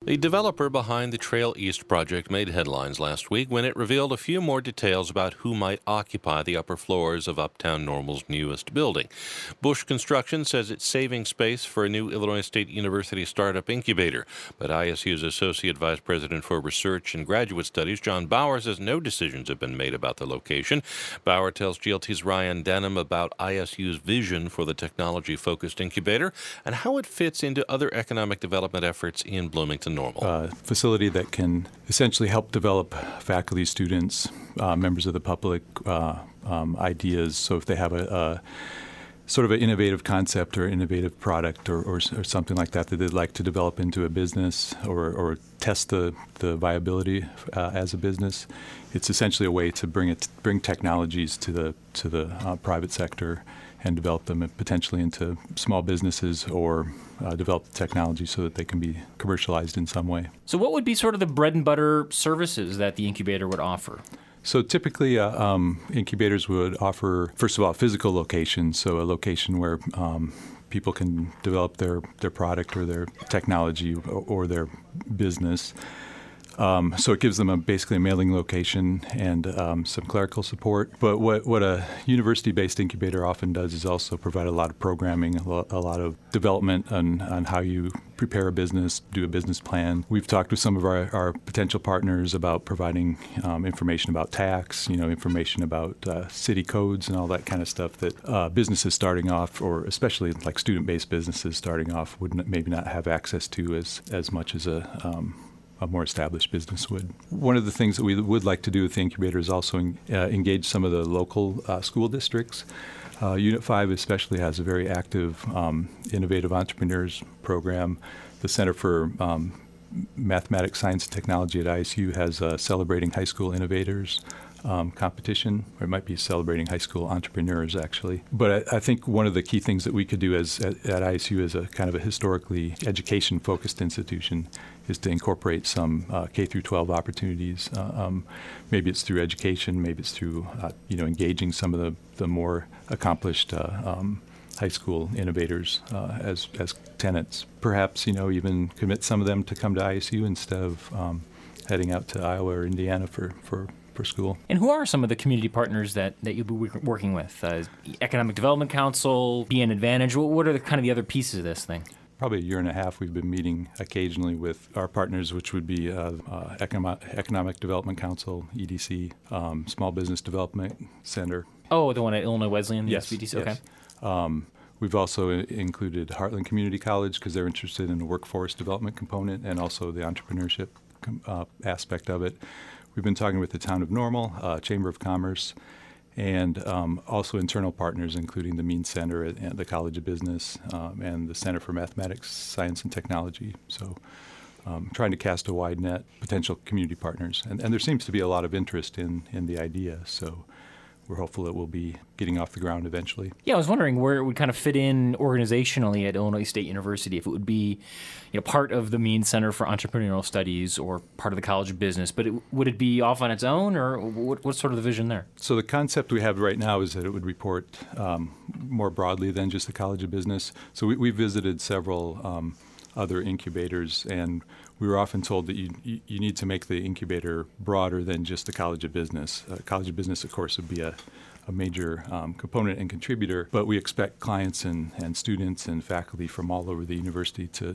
The developer behind the Trail East project made headlines last week when it revealed a few more details about who might occupy the upper floors of Uptown Normal's newest building. Bush Construction says it's saving space for a new Illinois State University startup incubator, but ISU's Associate Vice President for Research and Graduate Studies, John Bauer, says no decisions have been made about the location. Bauer tells GLT's Ryan Denham about ISU's vision for the technology-focused incubator and how it fits into other economic development efforts in Bloomington Normal. A facility that can essentially help develop faculty, students, members of the public ideas. So if they have a sort of an innovative concept or innovative product or something like that they'd like to develop into a business or test the viability as a business, it's essentially a way to bring technologies to the private sector and develop them potentially into small businesses or develop the technology so that they can be commercialized in some way. So what would be sort of the bread and butter services that the incubator would offer? So typically incubators would offer, first of all, physical locations, so a location where people can develop their product or their technology or their business. So it gives them basically a mailing location and some clerical support. But what a university-based incubator often does is also provide a lot of programming, a lot of development on how you prepare a business, do a business plan. We've talked with some of our potential partners about providing information about tax, information about city codes and all that kind of stuff that businesses starting off, or especially like student-based businesses starting off, would maybe not have access to as much as a more established business would. One of the things that we would like to do with the incubator is also engage some of the local school districts. Unit 5 especially has a very active Innovative Entrepreneurs program. The Center for Mathematics, Science, and Technology at ISU has a Celebrating High School Innovators competition, or it might be Celebrating High School Entrepreneurs, actually. But I think one of the key things that we could do at ISU as a kind of a historically education-focused institution is to incorporate some K through 12 opportunities. Maybe it's through education, maybe it's through engaging some of the more accomplished high school innovators as tenants. Perhaps even commit some of them to come to ISU instead of heading out to Iowa or Indiana for school. And who are some of the community partners that you'll be working with? Economic Development Council, BN Advantage. What are the other pieces of this thing? Probably a year and a half we've been meeting occasionally with our partners, which would be Economic Development Council, EDC, Small Business Development Center. Oh, the one at Illinois Wesleyan, the yes, SBDC? Yes. Okay. We've also included Heartland Community College because they're interested in the workforce development component and also the entrepreneurship aspect of it. We've been talking with the Town of Normal, Chamber of Commerce, and also internal partners, including the Means Center and the College of Business and the Center for Mathematics, Science, and Technology. So trying to cast a wide net, potential community partners. And there seems to be a lot of interest in the idea, so we're hopeful it will be getting off the ground eventually. Yeah, I was wondering where it would kind of fit in organizationally at Illinois State University, if it would be part of the Means Center for Entrepreneurial Studies or part of the College of Business, but would it be off on its own, or what's sort of the vision there? So the concept we have right now is that it would report more broadly than just the College of Business. So we visited several other incubators, and we were often told that you need to make the incubator broader than just the College of Business. College of Business, of course, would be a major component and contributor, but we expect clients and students and faculty from all over the university to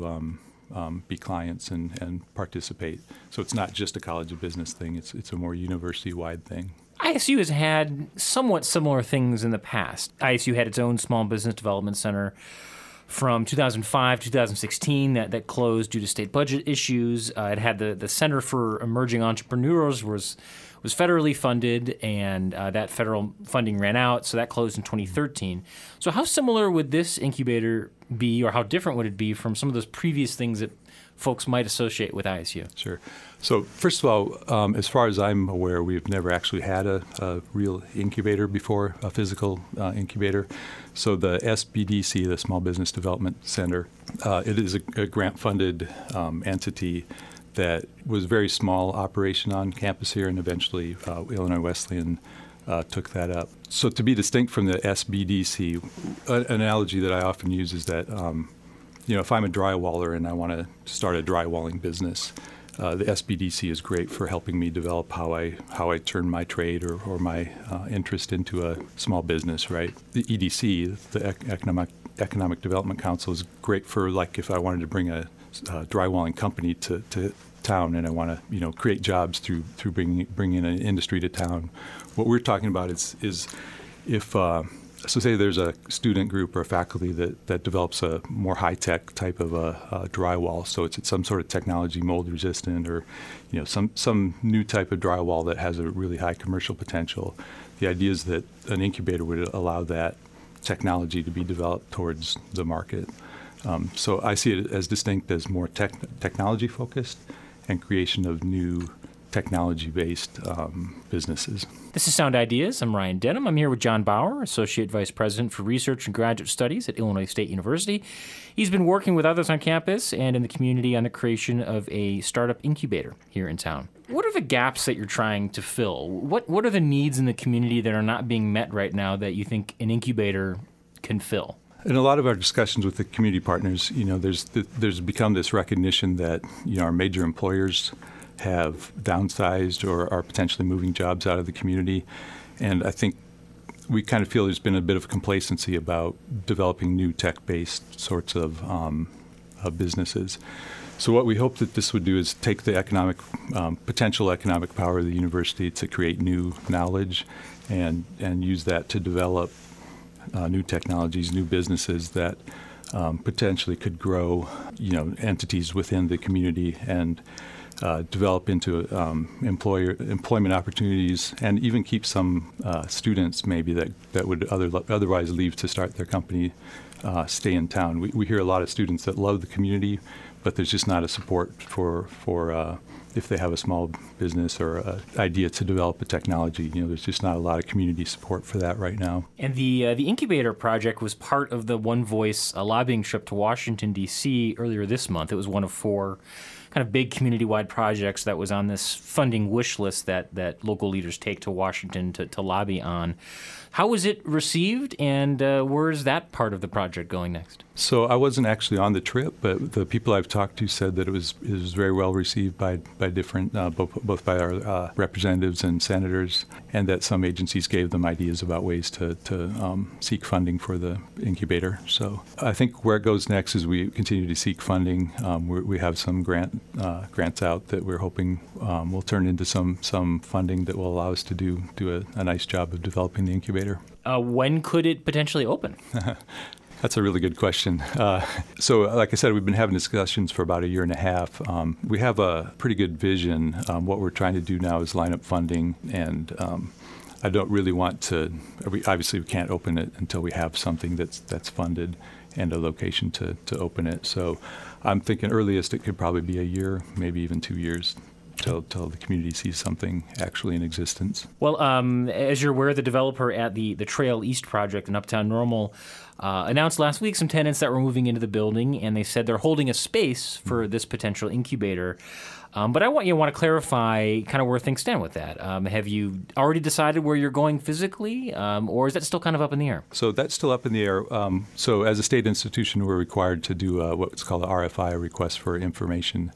be clients and participate. So it's not just a College of Business thing, it's a more university-wide thing. ISU has had somewhat similar things in the past. ISU had its own Small Business Development Center from 2005 to 2016 that closed due to state budget issues. It had the Center for Emerging Entrepreneurs was federally funded, and that federal funding ran out, so that closed in 2013. So how similar would this incubator be, or how different would it be from some of those previous things that folks might associate with ISU? Sure. So first of all, as far as I'm aware, we've never actually had a real incubator before, a physical incubator. So the SBDC, the Small Business Development Center, it is a grant-funded entity that was a very small operation on campus here, and eventually Illinois Wesleyan took that up. So to be distinct from the SBDC, an analogy that I often use is that if I'm a drywaller and I want to start a drywalling business, the SBDC is great for helping me develop how I turn my trade or my interest into a small business, right? The EDC, the Economic Development Council, is great for, like, if I wanted to bring a drywalling company to town and I want to create jobs through bringing an industry to town. What we're talking about is if so say there's a student group or a faculty that develops a more high-tech type of a drywall, so it's some sort of technology, mold resistant, or some new type of drywall that has a really high commercial potential. The idea is that an incubator would allow that technology to be developed towards the market. So I see it as distinct as more technology focused and creation of new technology-based businesses. This is Sound Ideas. I'm Ryan Denham. I'm here with John Bauer, Associate Vice President for Research and Graduate Studies at Illinois State University. He's been working with others on campus and in the community on the creation of a startup incubator here in town. What are the gaps that you're trying to fill? What are the needs in the community that are not being met right now that you think an incubator can fill? In a lot of our discussions with the community partners, there's become this recognition that our major employers have downsized or are potentially moving jobs out of the community. And I think we kind of feel there's been a bit of complacency about developing new tech-based sorts of businesses. So what we hope that this would do is take the potential economic power of the university to create new knowledge and use that to develop new technologies, new businesses that potentially could grow, entities within the community and develop into employment opportunities, and even keep some students maybe that would otherwise leave to start their company stay in town. We hear a lot of students that love the community, but there's just not a support for if they have a small business or an idea to develop a technology. There's just not a lot of community support for that right now. And the incubator project was part of the One Voice lobbying trip to Washington, D.C. earlier this month. It was one of 4 kind of big community-wide projects that was on this funding wish list that local leaders take to Washington to lobby on. How was it received, and where is that part of the project going next? So I wasn't actually on the trip, but the people I've talked to said that it was very well received by different, both by our representatives and senators, and that some agencies gave them ideas about ways to seek funding for the incubator. So I think where it goes next is we continue to seek funding. We have some grants out that we're hoping will turn into some funding that will allow us to do a nice job of developing the incubator. When could it potentially open? That's a really good question. So, like I said, we've been having discussions for about a year and a half. We have a pretty good vision. What we're trying to do now is line up funding, and I don't really want to. Obviously, we can't open it until we have something that's funded and a location to open it. So, I'm thinking earliest it could probably be a year, maybe even 2 years. Till the community sees something actually in existence. Well, as you're aware, the developer at the Trail East project in Uptown Normal announced last week some tenants that were moving into the building, and they said they're holding a space for this potential incubator. But I want to clarify kind of where things stand with that. Have you already decided where you're going physically, or is that still kind of up in the air? So that's still up in the air. So as a state institution, we're required to do what's called a RFI, a request for information.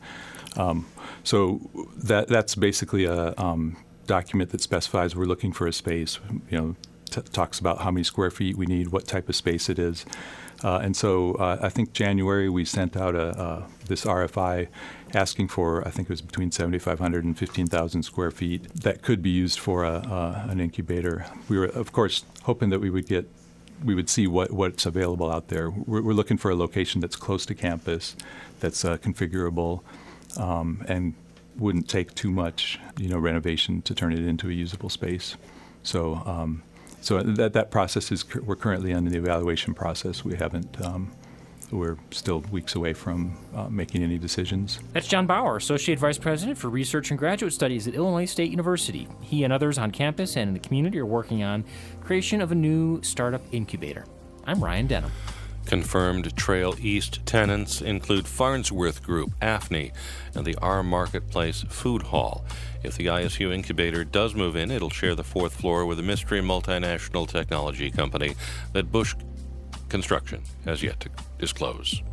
So that's basically a document that specifies we're looking for a space. Talks about how many square feet we need, what type of space it is, and so I think January we sent out this RFI asking for, I think it was between 7,500 and 15,000 square feet that could be used for an incubator. We were, of course, hoping that we would see what's available out there. We're looking for a location that's close to campus, that's configurable, and wouldn't take too much, renovation to turn it into a usable space. So that process we're currently in the evaluation process. We haven't. We're still weeks away from making any decisions. That's John Bauer, Associate Vice President for Research and Graduate Studies at Illinois State University. He and others on campus and in the community are working on creation of a new startup incubator. I'm Ryan Denham. Confirmed Trail East tenants include Farnsworth Group, AFNI, and the R Marketplace Food Hall. If the ISU incubator does move in, it'll share the 4th floor with a mystery multinational technology company that Bush Construction has yet to disclose.